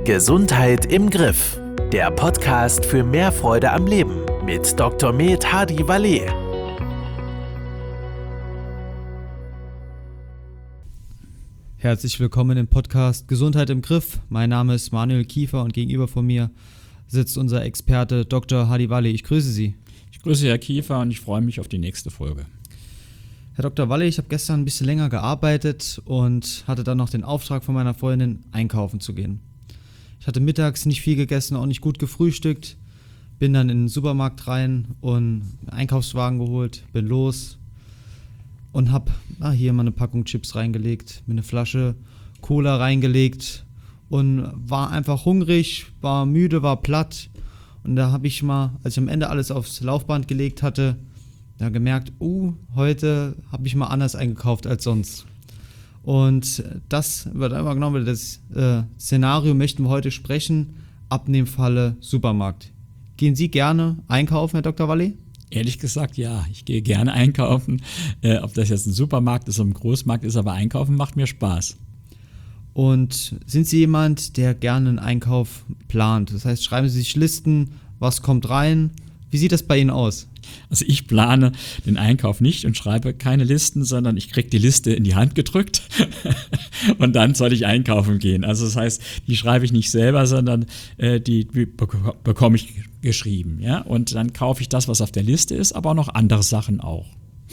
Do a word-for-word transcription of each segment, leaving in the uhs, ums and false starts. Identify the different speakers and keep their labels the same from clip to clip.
Speaker 1: Gesundheit im Griff. Der Podcast für mehr Freude am Leben mit Doktor Med Hadi Valet.
Speaker 2: Herzlich willkommen im Podcast Gesundheit im Griff. Mein Name ist Manuel Kiefer und gegenüber von mir sitzt unser Experte Doktor Hadi Valet. Ich grüße Sie.
Speaker 3: Ich grüße Herr Kiefer und ich freue mich auf die nächste Folge.
Speaker 2: Herr Doktor Valet, ich habe gestern ein bisschen länger gearbeitet und hatte dann noch den Auftrag von meiner Freundin, einkaufen zu gehen. Ich hatte mittags nicht viel gegessen, auch nicht gut gefrühstückt, bin dann in den Supermarkt rein und einen Einkaufswagen geholt, bin los und habe ah, hier mal eine Packung Chips reingelegt, mir eine Flasche Cola reingelegt und war einfach hungrig, war müde, war platt. Und da habe ich mal, als ich am Ende alles aufs Laufband gelegt hatte, da gemerkt, uh, heute habe ich mal anders eingekauft als sonst. Und das wird einfach genommen, das äh, Szenario möchten wir heute sprechen, Abnehmfalle Supermarkt. Gehen Sie gerne einkaufen, Herr Doktor Valet?
Speaker 3: Ehrlich gesagt, ja. Ich gehe gerne einkaufen. Äh, ob das jetzt ein Supermarkt ist oder ein Großmarkt ist, aber einkaufen macht mir Spaß.
Speaker 2: Und sind Sie jemand, der gerne einen Einkauf plant? Das heißt, schreiben Sie sich Listen, was kommt rein? Wie sieht das bei Ihnen aus?
Speaker 3: Also ich plane den Einkauf nicht und schreibe keine Listen, sondern ich kriege die Liste in die Hand gedrückt und dann soll ich einkaufen gehen. Also das heißt, die schreibe ich nicht selber, sondern äh, die bek- bekomme ich geschrieben. Ja? Und dann kaufe ich das, was auf der Liste ist, aber auch noch andere Sachen auch.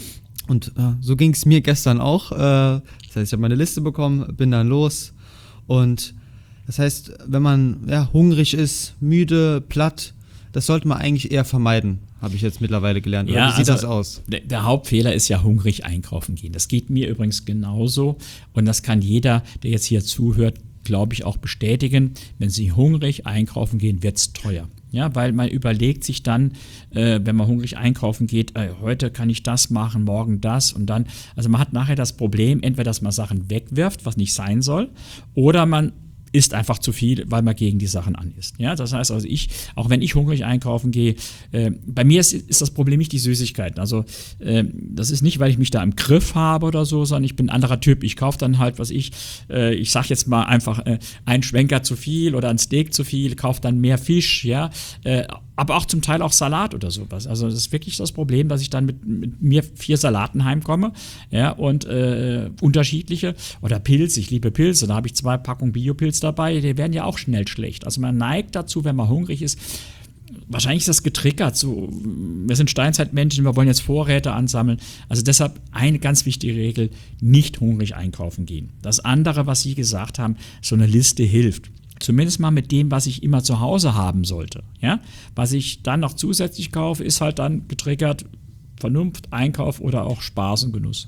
Speaker 2: Und äh, so ging es mir gestern auch. Äh, das heißt, ich habe meine Liste bekommen, bin dann los. Und das heißt, wenn man ja, hungrig ist, müde, platt, das sollte man eigentlich eher vermeiden, habe ich jetzt mittlerweile gelernt. Oder
Speaker 3: ja,
Speaker 2: wie sieht
Speaker 3: also
Speaker 2: das aus?
Speaker 3: Der, der Hauptfehler ist ja hungrig einkaufen gehen. Das geht mir übrigens genauso. Und das kann jeder, der jetzt hier zuhört, glaube ich, auch bestätigen. Wenn Sie hungrig einkaufen gehen, wird es teuer. Ja, weil man überlegt sich dann, äh, wenn man hungrig einkaufen geht, äh, heute kann ich das machen, morgen das und dann. Also man hat nachher das Problem, entweder dass man Sachen wegwirft, was nicht sein soll, oder man isst einfach zu viel, weil man gegen die Sachen an isst. Ja, das heißt also, ich, auch wenn ich hungrig einkaufen gehe, äh, bei mir ist, ist das Problem nicht die Süßigkeiten. Also äh, das ist nicht, weil ich mich da im Griff habe oder so, sondern ich bin ein anderer Typ. Ich kaufe dann halt, was ich, äh, ich sag jetzt mal einfach äh, einen Schwenker zu viel oder ein Steak zu viel, kaufe dann mehr Fisch, ja, äh, aber auch zum Teil auch Salat oder sowas. Also das ist wirklich das Problem, dass ich dann mit, mit mir vier Salaten heimkomme, ja, und äh, unterschiedliche, oder Pilze, ich liebe Pilze, da habe ich zwei Packungen Biopilz dabei, die werden ja auch schnell schlecht. Also man neigt dazu, wenn man hungrig ist, wahrscheinlich ist das getriggert, so, wir sind Steinzeitmenschen, wir wollen jetzt Vorräte ansammeln, also deshalb eine ganz wichtige Regel, nicht hungrig einkaufen gehen. Das andere, was Sie gesagt haben, so eine Liste hilft. Zumindest mal mit dem, was ich immer zu Hause haben sollte. Ja? Was ich dann noch zusätzlich kaufe, ist halt dann getriggert Vernunft, Einkauf oder auch Spaß und Genuss.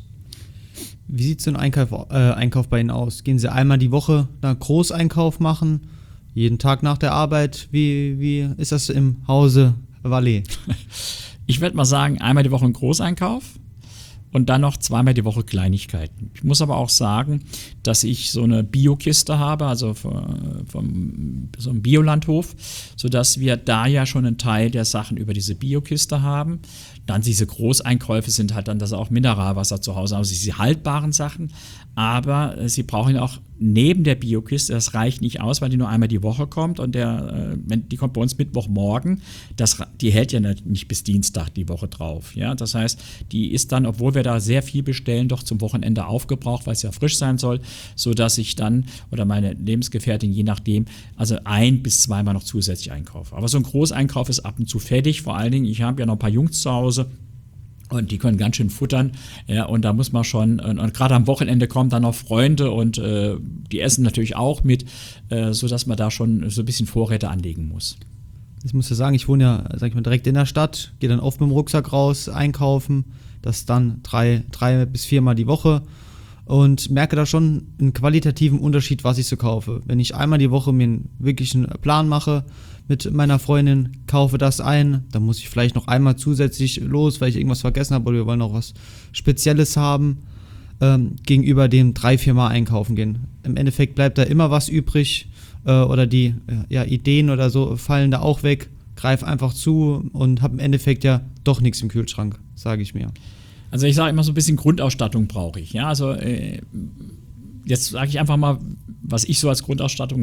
Speaker 2: Wie sieht so ein Einkauf, äh, Einkauf bei Ihnen aus? Gehen Sie einmal die Woche einen Großeinkauf machen? Jeden Tag nach der Arbeit? Wie, wie ist das im Hause Valet?
Speaker 3: Ich würde mal sagen, einmal die Woche ein Großeinkauf. Und dann noch zweimal die Woche Kleinigkeiten. Ich muss aber auch sagen, dass ich so eine Biokiste habe, also vom, vom so einem Biolandhof, sodass wir da ja schon einen Teil der Sachen über diese Biokiste haben. Dann diese Großeinkäufe sind halt dann, dass auch Mineralwasser zu Hause haben, also diese haltbaren Sachen. Aber äh, sie brauchen auch neben der Biokiste, das reicht nicht aus, weil die nur einmal die Woche kommt und der, äh, wenn, die kommt bei uns Mittwochmorgen, das, die hält ja nicht bis Dienstag die Woche drauf. Ja? Das heißt, die ist dann, obwohl wir da sehr viel bestellen, doch zum Wochenende aufgebraucht, weil es ja frisch sein soll, sodass ich dann, oder meine Lebensgefährtin, je nachdem, also ein- bis zweimal noch zusätzlich einkaufe. Aber so ein Großeinkauf ist ab und zu fertig, vor allen Dingen, ich habe ja noch ein paar Jungs zu Hause, und die können ganz schön futtern, ja, und da muss man schon, und, und gerade am Wochenende kommen dann noch Freunde und äh, die essen natürlich auch mit, äh, sodass man da schon so ein bisschen Vorräte anlegen muss.
Speaker 2: Ich muss ja sagen, ich wohne ja, sag ich mal, direkt in der Stadt, gehe dann oft mit dem Rucksack raus, einkaufen, das dann drei, drei bis viermal die Woche und merke da schon einen qualitativen Unterschied, was ich so kaufe. Wenn ich einmal die Woche mir einen wirklichen Plan mache, mit meiner Freundin, kaufe das ein, dann muss ich vielleicht noch einmal zusätzlich los, weil ich irgendwas vergessen habe oder wir wollen noch was Spezielles haben, ähm, gegenüber dem drei, vier Mal einkaufen gehen. Im Endeffekt bleibt da immer was übrig äh, oder die äh, ja, Ideen oder so fallen da auch weg, greif einfach zu und habe im Endeffekt ja doch nichts im Kühlschrank, sage ich mir.
Speaker 3: Also ich sage immer, so ein bisschen Grundausstattung brauche ich. Ja, also äh, jetzt sage ich einfach mal, was ich so als Grundausstattung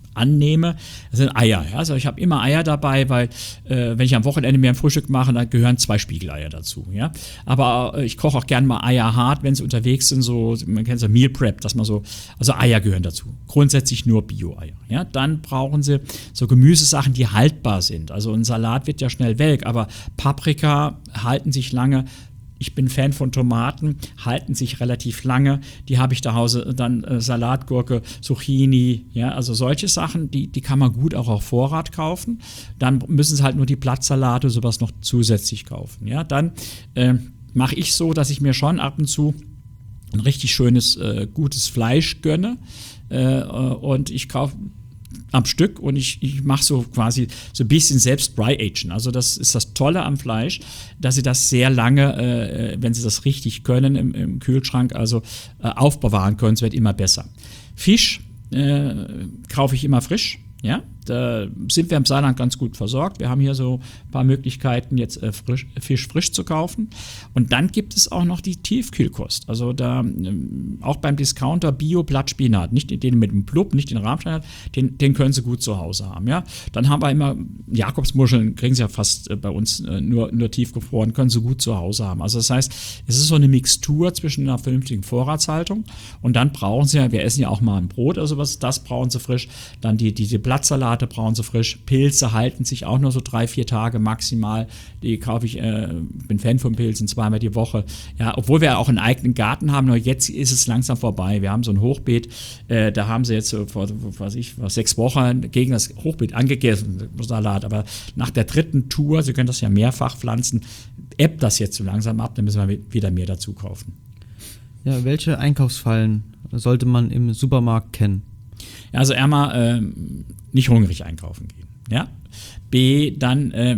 Speaker 3: annehme, das sind Eier. Ja? Also ich habe immer Eier dabei, weil äh, wenn ich am Wochenende mir ein Frühstück mache, dann gehören zwei Spiegeleier dazu. Ja? Aber äh, ich koche auch gerne mal Eier hart, wenn sie unterwegs sind, so, man kennt so Meal Prep, dass man so, also Eier gehören dazu. Grundsätzlich nur Bio-Eier. Ja? Dann brauchen sie so Gemüsesachen, die haltbar sind. Also ein Salat wird ja schnell welk, aber Paprika halten sich lange. Ich bin Fan von Tomaten, halten sich relativ lange. Die habe ich zu Hause, dann äh, Salatgurke, Zucchini, ja, also solche Sachen, die, die kann man gut auch auf Vorrat kaufen. Dann müssen sie halt nur die Blattsalate, sowas noch zusätzlich kaufen. Ja, dann äh, mache ich so, dass ich mir schon ab und zu ein richtig schönes, äh, gutes Fleisch gönne. Äh, und ich kaufe am Stück und ich, ich mache so quasi so ein bisschen selbst Dry-Agen. Also das ist das Tolle am Fleisch, dass sie das sehr lange, äh, wenn sie das richtig können, im, im Kühlschrank also äh, aufbewahren können. Es wird immer besser. Fisch äh, kaufe ich immer frisch. Ja, da sind wir im Saarland ganz gut versorgt. Wir haben hier so ein paar Möglichkeiten, jetzt äh, frisch, Fisch frisch zu kaufen. Und dann gibt es auch noch die Tiefkühlkost. Also da ähm, auch beim Discounter Bio-Blattspinat, nicht den mit dem Blub, nicht den Rahmstein, den, den können Sie gut zu Hause haben. Ja, dann haben wir immer Jakobsmuscheln, kriegen Sie ja fast äh, bei uns äh, nur, nur tiefgefroren, können Sie gut zu Hause haben. Also das heißt, es ist so eine Mixtur zwischen einer vernünftigen Vorratshaltung und dann brauchen Sie ja, wir essen ja auch mal ein Brot oder sowas, das brauchen Sie frisch, dann die, die, die Blattsalate brauchen sie frisch. Pilze halten sich auch nur so drei, vier Tage maximal. Die kaufe ich, äh, bin Fan von Pilzen, zweimal die Woche. Ja, obwohl wir auch einen eigenen Garten haben, nur jetzt ist es langsam vorbei. Wir haben so ein Hochbeet, äh, da haben sie jetzt so vor, was ich, vor sechs Wochen gegen das Hochbeet angegessen, Salat. Aber nach der dritten Tour, Sie können das ja mehrfach pflanzen, ebbt das jetzt so langsam ab, dann müssen wir wieder mehr dazu kaufen.
Speaker 2: Ja, welche Einkaufsfallen sollte man im Supermarkt kennen?
Speaker 3: Ja, also einmal äh, nicht hungrig einkaufen gehen. Ja? B, dann äh,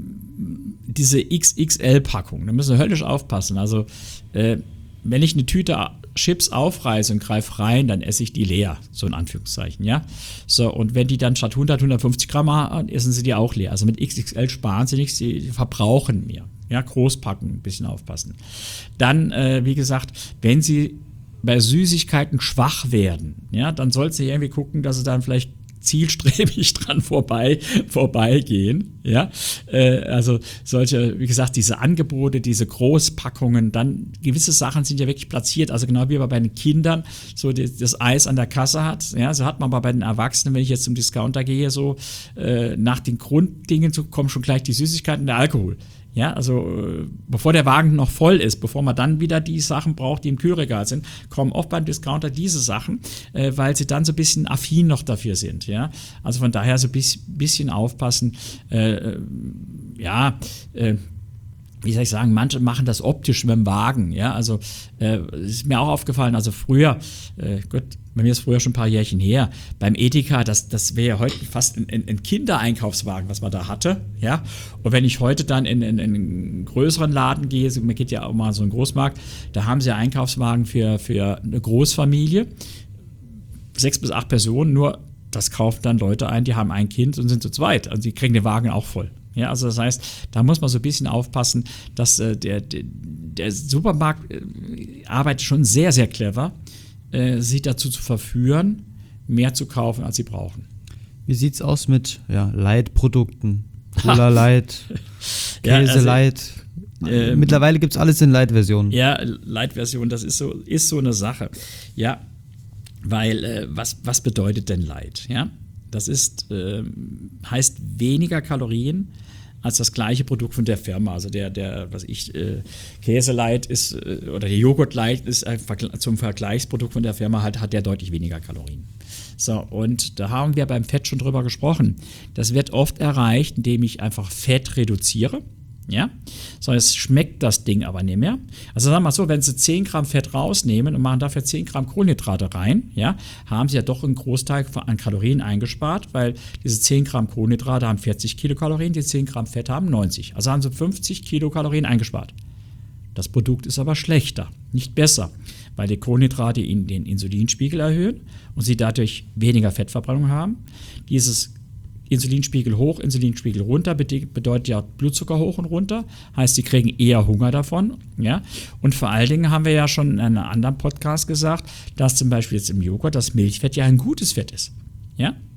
Speaker 3: diese X X L-Packung. Da müssen wir höllisch aufpassen. Also äh, wenn ich eine Tüte Chips aufreiße und greife rein, dann esse ich die leer, so in Anführungszeichen. Ja? So, und wenn die dann statt hundert, hundertfünfzig Gramm haben, essen sie die auch leer. Also mit X X L sparen sie nichts, sie verbrauchen mehr. Ja, Großpacken, ein bisschen aufpassen. Dann, äh, wie gesagt, wenn sie bei Süßigkeiten schwach werden, ja, dann sollst du irgendwie gucken, dass sie dann vielleicht zielstrebig dran vorbei, vorbeigehen. Ja? Äh, also solche, wie gesagt, diese Angebote, diese Großpackungen, dann gewisse Sachen sind ja wirklich platziert, also genau wie man bei den Kindern so die, das Eis an der Kasse hat, ja, so hat man aber bei den Erwachsenen, wenn ich jetzt zum Discounter gehe, so äh, nach den Grunddingen zu kommen schon gleich die Süßigkeiten und der Alkohol. Ja, also äh, bevor der Wagen noch voll ist, bevor man dann wieder die Sachen braucht, die im Kühlregal sind, kommen oft beim Discounter diese Sachen, äh, weil sie dann so ein bisschen affin noch dafür sind. Ja, also von daher so ein bisschen, bisschen aufpassen. Äh, ja, äh, wie soll ich sagen, manche machen das optisch mit dem Wagen, ja, also äh, ist mir auch aufgefallen, also früher, äh, Gott, bei mir ist früher schon ein paar Jährchen her, beim Edeka, das, das wäre ja heute fast ein, ein Kindereinkaufswagen, was man da hatte, ja, und wenn ich heute dann in, in, in einen größeren Laden gehe, man geht ja auch mal so einen Großmarkt, da haben sie ja Einkaufswagen für, für eine Großfamilie, sechs bis acht Personen, nur das kaufen dann Leute ein, die haben ein Kind und sind zu zweit, also die kriegen den Wagen auch voll. Ja, also das heißt, da muss man so ein bisschen aufpassen, dass äh, der, der, der Supermarkt äh, arbeitet schon sehr, sehr clever, äh, sie dazu zu verführen, mehr zu kaufen, als sie brauchen.
Speaker 2: Wie sieht's aus mit ja, Light-Produkten? Cola Light, Käse
Speaker 3: ja, also,
Speaker 2: Light.
Speaker 3: Äh,
Speaker 2: Mittlerweile gibt es alles in Light-Versionen.
Speaker 3: Ja, Light-Version, das ist so, ist so eine Sache. Ja, weil, äh, was, was bedeutet denn Light? Ja, das ist, äh, heißt weniger Kalorien als das gleiche Produkt von der Firma. Also der, der was ich, äh, Käse Light ist, äh, oder der Joghurt Light ist ein Vergl- zum Vergleichsprodukt von der Firma, halt, hat der deutlich weniger Kalorien. So, und da haben wir beim Fett schon drüber gesprochen. Das wird oft erreicht, indem ich einfach Fett reduziere. Ja, so, jetzt schmeckt das Ding aber nicht mehr. Also sagen wir mal so, wenn Sie zehn Gramm Fett rausnehmen und machen dafür zehn Gramm Kohlenhydrate rein, ja, haben Sie ja doch einen Großteil an Kalorien eingespart, weil diese zehn Gramm Kohlenhydrate haben vierzig Kilokalorien, die zehn Gramm Fett haben neunzig. Also haben Sie fünfzig Kilokalorien eingespart. Das Produkt ist aber schlechter, nicht besser, weil die Kohlenhydrate Ihnen den Insulinspiegel erhöhen und Sie dadurch weniger Fettverbrennung haben. Dieses Insulinspiegel hoch, Insulinspiegel runter, bedeutet ja Blutzucker hoch und runter, heißt, sie kriegen eher Hunger davon, ja, und vor allen Dingen haben wir ja schon in einem anderen Podcast gesagt, dass zum Beispiel jetzt im Joghurt das Milchfett ja ein gutes Fett ist, ja,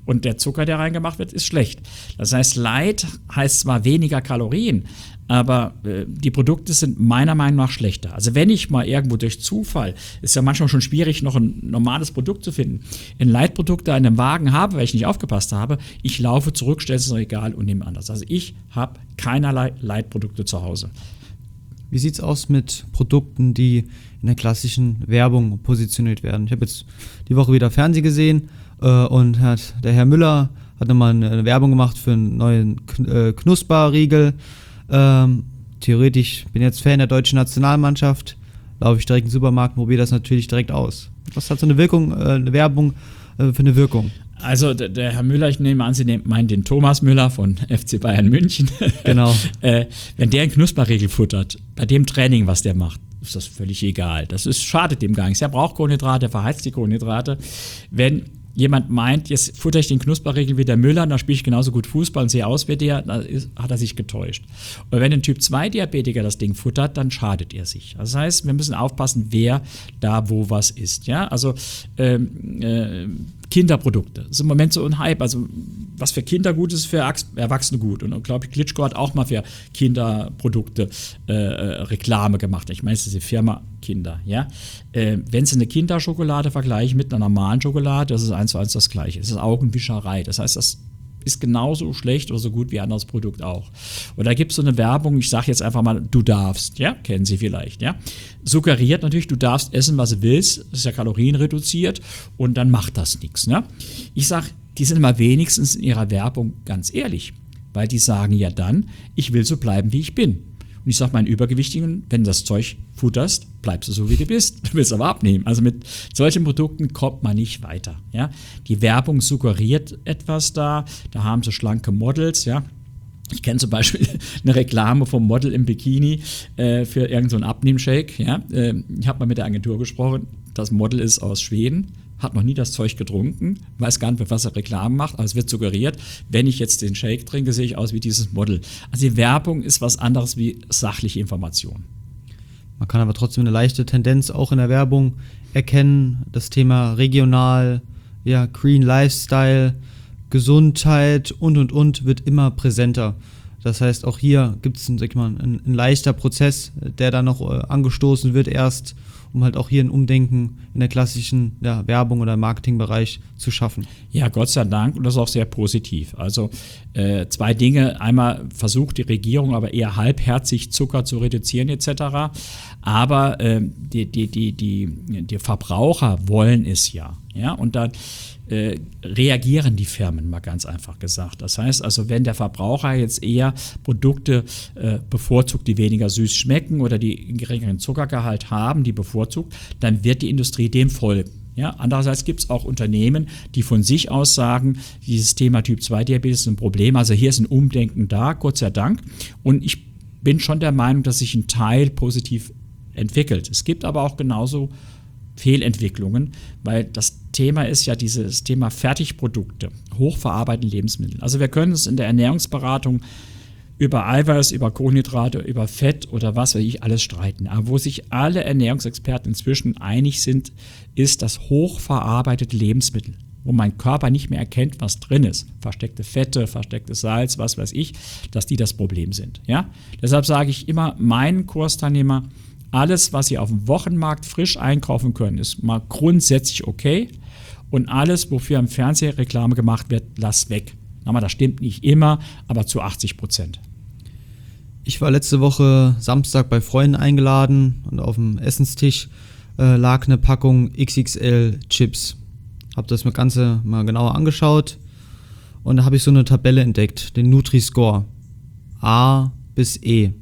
Speaker 3: und der Zucker, der reingemacht wird, ist schlecht. Das heißt, Light heißt zwar weniger Kalorien, aber äh, die Produkte sind meiner Meinung nach schlechter. Also wenn ich mal irgendwo durch Zufall, ist ja manchmal schon schwierig, noch ein normales Produkt zu finden, ein Light-Produkt da in einem Wagen habe, weil ich nicht aufgepasst habe, ich laufe zurück, stelle es ins Regal und nehme anders. Also ich habe keinerlei Light-Produkte zu Hause.
Speaker 2: Wie sieht es aus mit Produkten, die in der klassischen Werbung positioniert werden? Ich habe jetzt die Woche wieder Fernsehen gesehen äh, und hat der Herr Müller hat nochmal eine Werbung gemacht für einen neuen Kn- äh, Knusperriegel. Ähm, theoretisch bin ich jetzt Fan der deutschen Nationalmannschaft, laufe ich direkt in den Supermarkt und probiere das natürlich direkt aus. Was hat so eine Wirkung, äh, eine Werbung äh, für eine Wirkung?
Speaker 3: Also der, der Herr Müller, ich nehme an, Sie meinen den Thomas Müller von F C Bayern München.
Speaker 2: Genau.
Speaker 3: äh, wenn der einen Knusperriegel futtert, bei dem Training, was der macht, ist das völlig egal. Das ist, schadet dem gar nichts. Er braucht Kohlenhydrate, er verheizt die Kohlenhydrate. Wenn jemand meint, jetzt futter ich den Knusperriegel wie der Müller, dann spiele ich genauso gut Fußball und sehe aus wie der, dann ist, hat er sich getäuscht. Und wenn ein Typ zwei Diabetiker das Ding futtert, dann schadet er sich. Das heißt, wir müssen aufpassen, wer da wo was isst. Ja? Also ähm, äh, Kinderprodukte. Das ist im Moment so ein Hype. Also was für Kinder gut ist, für Erwachsene gut. Und, und glaube ich, Klitschko hat auch mal für Kinderprodukte äh, Reklame gemacht. Ich meine, es ist die Firma Kinder. Ja? Äh, wenn Sie eine Kinderschokolade vergleichen mit einer normalen Schokolade, das ist eins zu eins das Gleiche. Es ist Augenwischerei. Das heißt, das ist genauso schlecht oder so gut wie ein anderes Produkt auch. Und da gibt es so eine Werbung, ich sage jetzt einfach mal, du darfst, ja, kennen Sie vielleicht, ja. Suggeriert natürlich, du darfst essen, was du willst, das ist ja kalorienreduziert und dann macht das nichts, ne? Ich sage, die sind mal wenigstens in ihrer Werbung ganz ehrlich, weil die sagen ja dann, ich will so bleiben, wie ich bin. Und ich sage meinen Übergewichtigen, wenn du das Zeug futterst, bleibst du so, wie du bist. Du willst aber abnehmen. Also mit solchen Produkten kommt man nicht weiter. Ja? Die Werbung suggeriert etwas da. Da haben sie schlanke Models. Ja? Ich kenne zum Beispiel eine Reklame vom Model im Bikini äh, für irgendeinen so Abnehmshake. Ja? Äh, ich habe mal mit der Agentur gesprochen. Das Model ist aus Schweden. Hat noch nie das Zeug getrunken, weiß gar nicht, was er Reklame macht, aber es wird suggeriert, wenn ich jetzt den Shake trinke, sehe ich aus wie dieses Model. Also die Werbung ist was anderes wie sachliche Information.
Speaker 2: Man kann aber trotzdem eine leichte Tendenz auch in der Werbung erkennen. Das Thema regional, ja, Green Lifestyle, Gesundheit und und und wird immer präsenter. Das heißt, auch hier gibt es ein, ein, ein leichter Prozess, der dann noch äh, angestoßen wird erst, um halt auch hier ein Umdenken in der klassischen ja, Werbung oder Marketingbereich zu schaffen.
Speaker 3: Ja, Gott sei Dank, und das ist auch sehr positiv. Also äh, zwei Dinge. Einmal versucht die Regierung aber eher halbherzig Zucker zu reduzieren et cetera. Aber äh, die, die, die, die, die Verbraucher wollen es ja. Ja? Und dann äh, reagieren die Firmen, mal ganz einfach gesagt. Das heißt also, wenn der Verbraucher jetzt eher Produkte äh, bevorzugt, die weniger süß schmecken oder die einen geringeren Zuckergehalt haben, die bevorzugt, dann wird die Industrie dem folgen. Ja, andererseits gibt es auch Unternehmen, die von sich aus sagen, dieses Thema Typ zwei Diabetes ist ein Problem. Also hier ist ein Umdenken da, Gott sei Dank. Und ich bin schon der Meinung, dass sich ein Teil positiv entwickelt. Es gibt aber auch genauso Fehlentwicklungen, weil das Thema ist ja dieses Thema Fertigprodukte, hochverarbeitete Lebensmittel. Also wir können es in der Ernährungsberatung über Eiweiß, über Kohlenhydrate, über Fett oder was weiß ich alles streiten. Aber wo sich alle Ernährungsexperten inzwischen einig sind, ist das hochverarbeitete Lebensmittel, wo mein Körper nicht mehr erkennt, was drin ist. Versteckte Fette, verstecktes Salz, was weiß ich, dass die das Problem sind. Ja? Deshalb sage ich immer meinen Kursteilnehmer, alles, was Sie auf dem Wochenmarkt frisch einkaufen können, ist mal grundsätzlich okay. Und alles, wofür im Fernsehen Reklame gemacht wird, lass weg. Aber das stimmt nicht immer, aber zu achtzig Prozent.
Speaker 2: Ich war letzte Woche Samstag bei Freunden eingeladen und auf dem Essenstisch äh, lag eine Packung X X L Chips. Hab das mir Ganze mal genauer angeschaut und da habe ich so eine Tabelle entdeckt, den Nutri-Score. A bis E.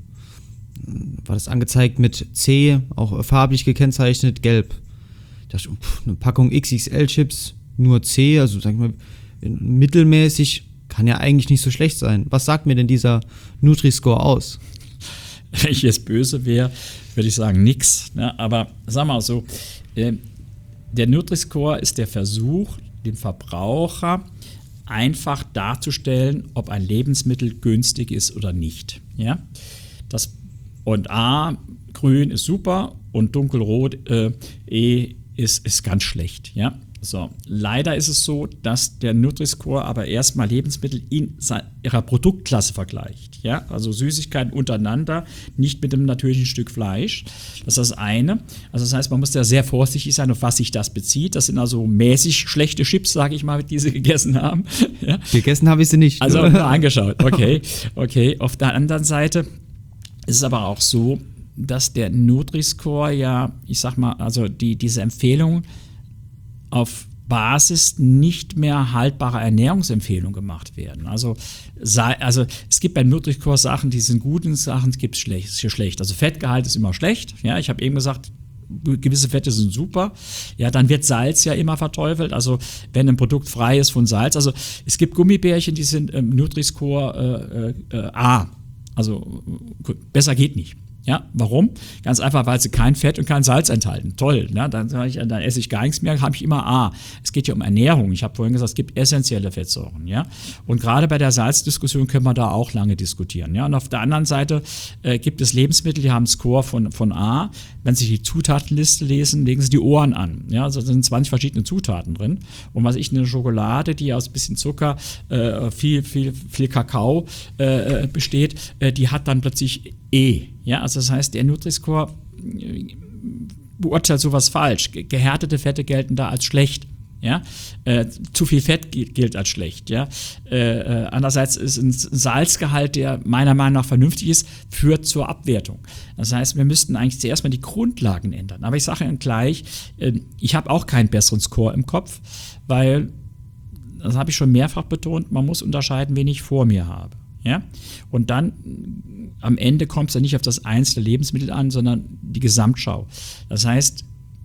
Speaker 2: War das angezeigt mit C, auch farblich gekennzeichnet, gelb. Ich dachte, pff, eine Packung X X L Chips, nur C, also sag ich mal, mittelmäßig, kann ja eigentlich nicht so schlecht sein. Was sagt mir denn dieser Nutri-Score aus?
Speaker 3: Wenn ich jetzt böse wäre, würde ich sagen, nix. Ne? Aber sag mal so, äh, der Nutri-Score ist der Versuch, dem Verbraucher einfach darzustellen, ob ein Lebensmittel günstig ist oder nicht. Ja? Das, und A, grün ist super und dunkelrot, äh, E ist, ist ganz schlecht. Ja? So, leider ist es so, dass der Nutri-Score aber erstmal Lebensmittel in ihrer Produktklasse vergleicht. Ja? Also Süßigkeiten untereinander, nicht mit einem natürlichen Stück Fleisch. Das ist das eine. Also das heißt, man muss da sehr vorsichtig sein, auf was sich das bezieht. Das sind also mäßig schlechte Chips, sage ich mal, die sie gegessen haben. Ja?
Speaker 2: Gegessen habe ich sie nicht.
Speaker 3: Also nur angeschaut. Okay, okay. Auf der anderen Seite ist es aber auch so, dass der Nutri-Score ja, ich sag mal, also die, diese Empfehlung auf Basis nicht mehr haltbarer Ernährungsempfehlungen gemacht werden. Also, sei, also es gibt beim Nutri-Score Sachen, die sind gut und Sachen gibt es schlecht, schlecht. Also Fettgehalt ist immer schlecht. Ja, ich habe eben gesagt, gewisse Fette sind super. Ja, dann wird Salz ja immer verteufelt. Also wenn ein Produkt frei ist von Salz. Also es gibt Gummibärchen, die sind im Nutri-Score äh, äh, A. Also besser geht nicht. Ja, warum? Ganz einfach, weil sie kein Fett und kein Salz enthalten. Toll, ne? dann, ich, dann esse ich gar nichts mehr, habe ich immer A. Es geht ja um Ernährung. Ich habe vorhin gesagt, es gibt essentielle Fettsäuren. Ja? Und gerade bei der Salzdiskussion können wir da auch lange diskutieren. Ja? Und auf der anderen Seite äh, gibt es Lebensmittel, die haben einen Score von, von A. Wenn Sie die Zutatenliste lesen, legen Sie die Ohren an. Ja? Also da sind zwanzig verschiedene Zutaten drin. Und was ich, eine Schokolade, die aus ein bisschen Zucker, äh, viel, viel, viel Kakao äh, besteht, äh, die hat dann plötzlich E. Ja, also das heißt, der Nutri-Score beurteilt sowas falsch. Gehärtete Fette gelten da als schlecht. Ja? Äh, zu viel Fett gilt als schlecht. Ja? Äh, äh, andererseits ist ein Salzgehalt, der meiner Meinung nach vernünftig ist, führt zur Abwertung. Das heißt, wir müssten eigentlich zuerst mal die Grundlagen ändern. Aber ich sage Ihnen gleich, äh, ich habe auch keinen besseren Score im Kopf, weil, das habe ich schon mehrfach betont, man muss unterscheiden, wen ich vor mir habe. Ja? Und dann am Ende kommt es ja nicht auf das einzelne Lebensmittel an, sondern die Gesamtschau. Das heißt,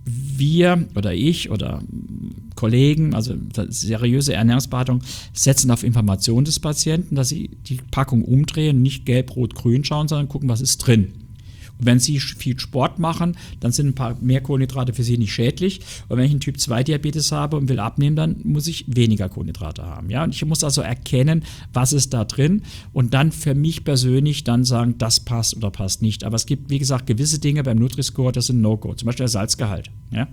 Speaker 3: wir oder ich oder Kollegen, also seriöse Ernährungsberatung, setzen auf Information des Patienten, dass sie die Packung umdrehen, nicht gelb, rot, grün schauen, sondern gucken, was ist drin. Und wenn Sie viel Sport machen, dann sind ein paar mehr Kohlenhydrate für Sie nicht schädlich. Und wenn ich einen Typ zwei Diabetes habe und will abnehmen, dann muss ich weniger Kohlenhydrate haben. Ja? Und ich muss also erkennen, was ist da drin und dann für mich persönlich dann sagen, das passt oder passt nicht. Aber es gibt, wie gesagt, gewisse Dinge beim Nutri-Score, das sind No-Go. Zum Beispiel der Salzgehalt. Ja?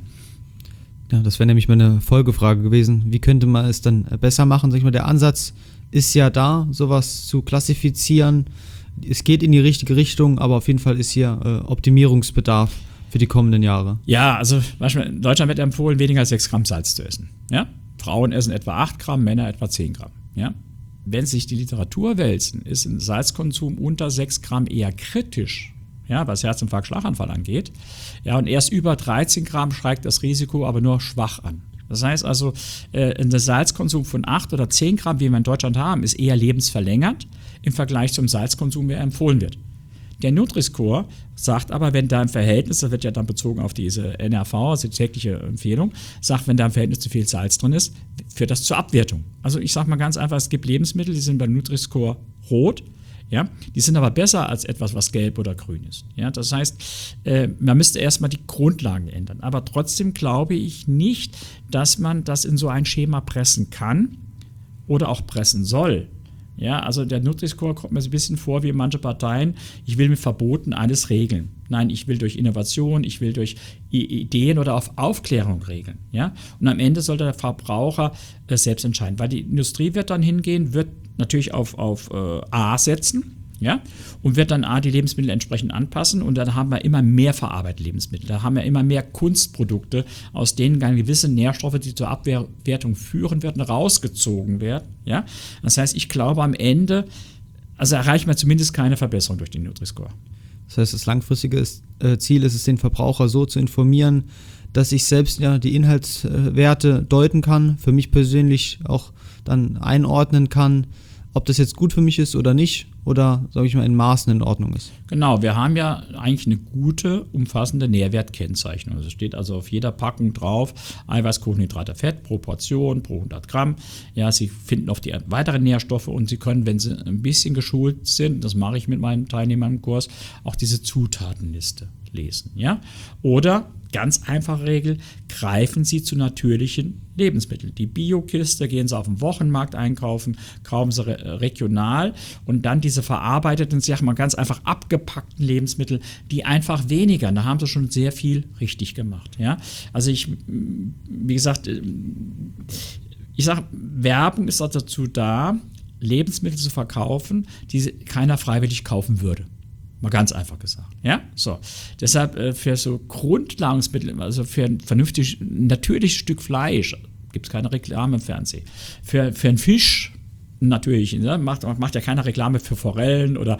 Speaker 2: Ja, das wäre nämlich meine Folgefrage gewesen. Wie könnte man es dann besser machen? Sag ich mal, der Ansatz ist ja da, sowas zu klassifizieren. Es geht in die richtige Richtung, aber auf jeden Fall ist hier äh, Optimierungsbedarf für die kommenden Jahre.
Speaker 3: Ja, also in Deutschland wird empfohlen, weniger als sechs Gramm Salz zu essen. Ja? Frauen essen etwa acht Gramm, Männer etwa zehn Gramm. Ja? Wenn sich die Literatur wälzen, ist ein Salzkonsum unter sechs Gramm eher kritisch, ja, was Herzinfarkt, Schlaganfall angeht. Ja, und erst über dreizehn Gramm steigt das Risiko aber nur schwach an. Das heißt also, äh, ein Salzkonsum von acht oder zehn Gramm, wie wir in Deutschland haben, ist eher lebensverlängernd im Vergleich zum Salzkonsum, der empfohlen wird. Der Nutri-Score sagt aber, wenn da im Verhältnis, das wird ja dann bezogen auf diese N R V, also die tägliche Empfehlung, sagt, wenn da im Verhältnis zu viel Salz drin ist, führt das zur Abwertung. Also ich sage mal ganz einfach, es gibt Lebensmittel, die sind beim Nutri-Score rot, ja, die sind aber besser als etwas, was gelb oder grün ist. Ja, das heißt, äh, man müsste erstmal die Grundlagen ändern. Aber trotzdem glaube ich nicht, dass man das in so ein Schema pressen kann oder auch pressen soll. Ja, also der Nutri-Score kommt mir so ein bisschen vor wie manche Parteien, ich will mit Verboten alles regeln. Nein, ich will durch Innovation, ich will durch Ideen oder auf Aufklärung regeln. Ja? Und am Ende sollte der Verbraucher äh, selbst entscheiden, weil die Industrie wird dann hingehen, wird natürlich auf, auf äh, A setzen, ja, und wird dann A die Lebensmittel entsprechend anpassen und dann haben wir immer mehr verarbeitete Lebensmittel, da haben wir immer mehr Kunstprodukte, aus denen dann gewisse Nährstoffe, die zur Abwertung führen werden, rausgezogen werden, ja. Das heißt, ich glaube am Ende, also erreichen wir zumindest keine Verbesserung durch den Nutri-Score.
Speaker 2: Das heißt, das langfristige ist, äh, Ziel ist es, den Verbraucher so zu informieren, dass ich selbst ja die Inhaltswerte deuten kann, für mich persönlich auch dann einordnen kann, ob das jetzt gut für mich ist oder nicht oder, sage ich mal, in Maßen in Ordnung ist.
Speaker 3: Genau, wir haben ja eigentlich eine gute, umfassende Nährwertkennzeichnung. Es steht also auf jeder Packung drauf, Eiweiß, Kohlenhydrate, Fett pro Portion, pro hundert Gramm. Ja, Sie finden auch die weiteren Nährstoffe und Sie können, wenn Sie ein bisschen geschult sind, das mache ich mit meinen Teilnehmern im Kurs, auch diese Zutatenliste lesen. Ja? Oder Ganz einfache Regel, greifen Sie zu natürlichen Lebensmitteln. Die Bio-Kiste, gehen Sie auf den Wochenmarkt einkaufen, kaufen Sie re- regional und dann diese verarbeiteten, ich sag mal ganz einfach abgepackten Lebensmittel, die einfach weniger, da haben Sie schon sehr viel richtig gemacht. Ja? Also ich, wie gesagt, ich sage, Werbung ist dazu da, Lebensmittel zu verkaufen, die keiner freiwillig kaufen würde. Mal ganz einfach gesagt. Ja, so. Deshalb äh, für so Grundnahrungsmittel, also für ein vernünftig, natürliches Stück Fleisch, gibt es keine Reklame im Fernsehen. Für, für einen Fisch, natürlich, ne, macht, macht ja keine Reklame für Forellen oder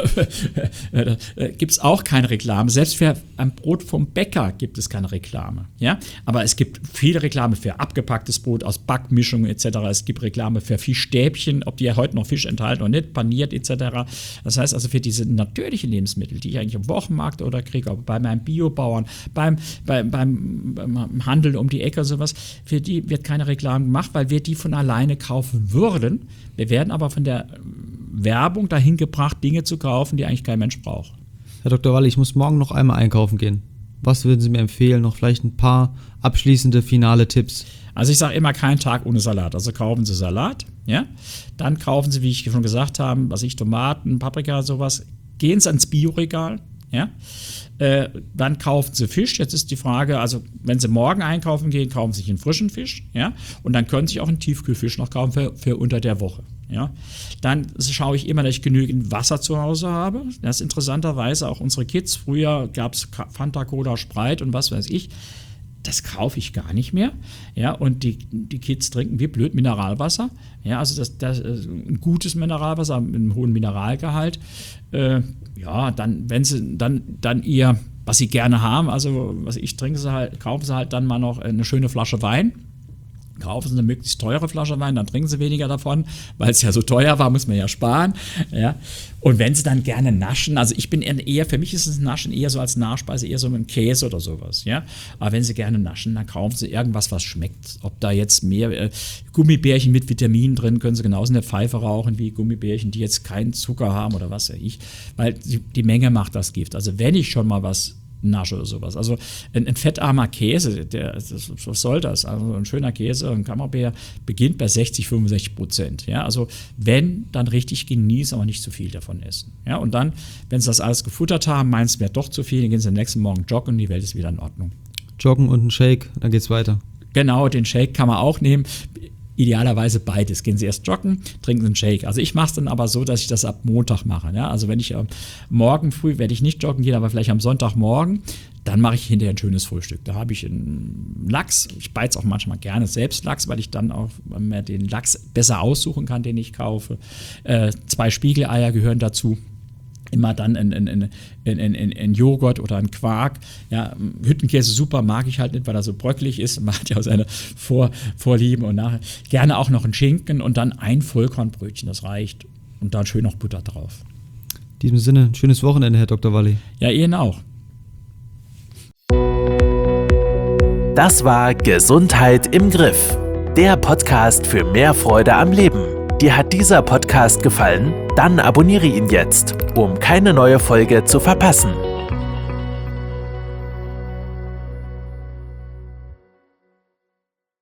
Speaker 3: äh, gibt es auch keine Reklame. Selbst für ein Brot vom Bäcker gibt es keine Reklame. Ja? Aber es gibt viele Reklame für abgepacktes Brot aus Backmischungen et cetera. Es gibt Reklame für Fischstäbchen, ob die ja heute noch Fisch enthalten oder nicht, paniert et cetera. Das heißt also für diese natürlichen Lebensmittel, die ich eigentlich im Wochenmarkt oder kriege, aber bei meinem Biobauern, beim, beim, beim, beim Handel um die Ecke sowas, für die wird keine Reklame gemacht, weil wir die von alleine kaufen würden. Wir werden aber von der Werbung dahin gebracht, Dinge zu kaufen, die eigentlich kein Mensch braucht.
Speaker 2: Herr Doktor Walli, ich muss morgen noch einmal einkaufen gehen. Was würden Sie mir empfehlen? Noch vielleicht ein paar abschließende, finale Tipps?
Speaker 3: Also ich sage immer, kein Tag ohne Salat. Also kaufen Sie Salat, ja? Dann kaufen Sie, wie ich schon gesagt habe, was ich, Tomaten, Paprika, sowas. Gehen Sie ans Bioregal, ja? Äh, dann kaufen Sie Fisch. Jetzt ist die Frage, also wenn Sie morgen einkaufen gehen, kaufen Sie sich einen frischen Fisch, ja? Und dann können Sie sich auch einen Tiefkühlfisch noch kaufen für, für unter der Woche. Ja, dann schaue ich immer, dass ich genügend Wasser zu Hause habe. Das ist interessanterweise auch unsere Kids. Früher gab es Fanta, Cola, Sprite und was weiß ich. Das kaufe ich gar nicht mehr. Ja, und die, die Kids trinken wie blöd Mineralwasser. Ja, also das, das ein gutes Mineralwasser mit einem hohen Mineralgehalt. Äh, ja, dann, wenn sie dann, dann ihr, was sie gerne haben, also was ich trinke, sie halt, kaufen sie halt dann mal noch eine schöne Flasche Wein. Kaufen Sie eine möglichst teure Flasche Wein, dann trinken Sie weniger davon, weil es ja so teuer war, muss man ja sparen. Ja. Und wenn Sie dann gerne naschen, also ich bin eher, für mich ist das Naschen eher so als Nachspeise, eher so mit Käse oder sowas. Ja. Aber wenn Sie gerne naschen, dann kaufen Sie irgendwas, was schmeckt. Ob da jetzt mehr äh, Gummibärchen mit Vitaminen drin, können Sie genauso eine Pfeife rauchen wie Gummibärchen, die jetzt keinen Zucker haben oder was weiß ich. Weil die, die Menge macht das Gift. Also wenn ich schon mal was Nasche oder sowas. Also ein, ein fettarmer Käse, der, das, was soll das? Also ein schöner Käse, ein Camembert beginnt bei sechzig, fünfundsechzig Prozent. Ja? Also wenn, dann richtig genießen, aber nicht zu viel davon essen. Ja? Und dann, wenn Sie das alles gefuttert haben, meinen Sie, wäre doch zu viel, dann gehen Sie am nächsten Morgen joggen und die Welt ist wieder in Ordnung.
Speaker 2: Joggen und ein Shake, dann geht's weiter.
Speaker 3: Genau, den Shake kann man auch nehmen. Idealerweise beides. Gehen Sie erst joggen, trinken Sie einen Shake. Also ich mache es dann aber so, dass ich das ab Montag mache. Ja? Also wenn ich äh, morgen früh, werde ich nicht joggen gehen, aber vielleicht am Sonntagmorgen, dann mache ich hinterher ein schönes Frühstück. Da habe ich einen Lachs. Ich beize auch manchmal gerne selbst Lachs, weil ich dann auch mehr den Lachs besser aussuchen kann, den ich kaufe. Äh, zwei Spiegeleier gehören dazu. Immer dann ein, ein, ein, ein, ein, ein Joghurt oder ein Quark. Ja, Hüttenkäse super, mag ich halt nicht, weil er so bröckelig ist. Man hat ja auch seine Vor, Vorlieben und nachher. Gerne auch noch ein Schinken und dann ein Vollkornbrötchen, das reicht. Und dann schön noch Butter drauf.
Speaker 2: In diesem Sinne, ein schönes Wochenende, Herr Doktor Walli.
Speaker 3: Ja, Ihnen auch.
Speaker 1: Das war Gesundheit im Griff, der Podcast für mehr Freude am Leben. Dir hat dieser Podcast gefallen? Dann abonniere ihn jetzt, um keine neue Folge zu verpassen.